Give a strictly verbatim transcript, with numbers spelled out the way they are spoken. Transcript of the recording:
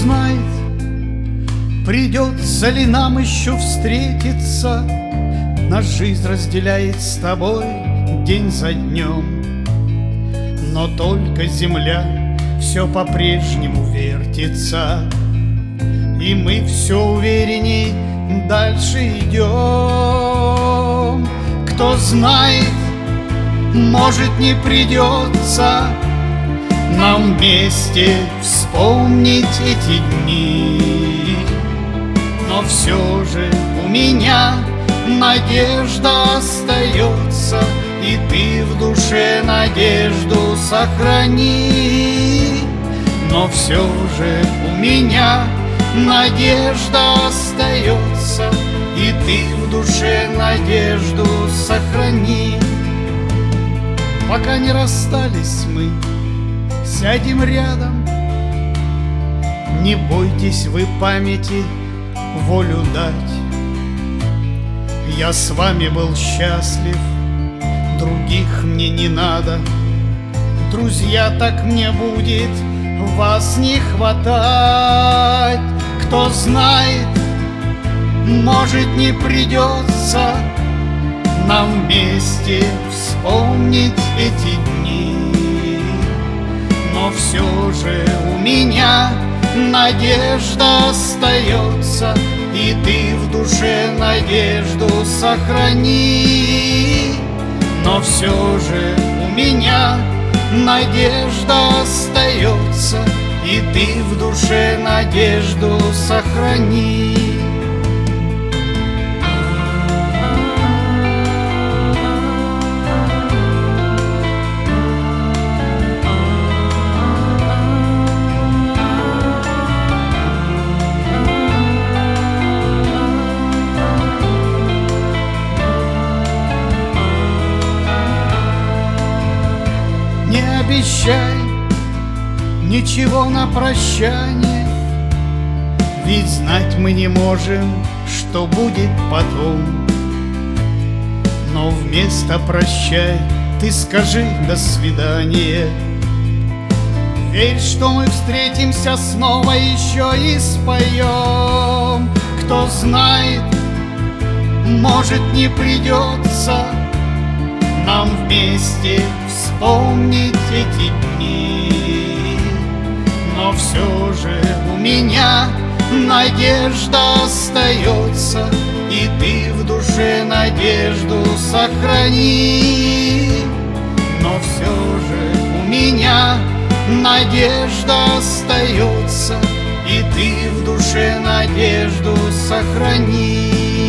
знает, придется ли нам еще встретиться. Нас жизнь разделяет с тобой день за днем, но только земля все по-прежнему вертится, и мы все уверенней дальше идем. Кто знает, может, не придется нам вместе вспомнить эти дни, но все же у меня надежда остается, и ты в душе надежду сохрани. Но все же у меня надежда остается, и ты в душе надежду сохрани. Пока не расстались мы, сядем рядом. Не бойтесь вы памяти волю дать. Я с вами был счастлив, других мне не надо. Друзья, так мне будет вас не хватать. Кто знает, может, не придется нам вместе вспомнить эти дни, но все же у меня надежда остается, и ты в душе надежду сохрани. Но все же у меня надежда остается, и ты в душе надежду сохрани. Не обещай ничего на прощание, ведь знать мы не можем, что будет потом. Но вместо «прощай» ты скажи «до свидания». Верь, что мы встретимся снова еще и споем. Кто знает, может, не придется нам вместе вспомнить эти дни, но все же у меня надежда остается, и ты в душе надежду сохрани. Но все же у меня надежда остается, и ты в душе надежду сохрани.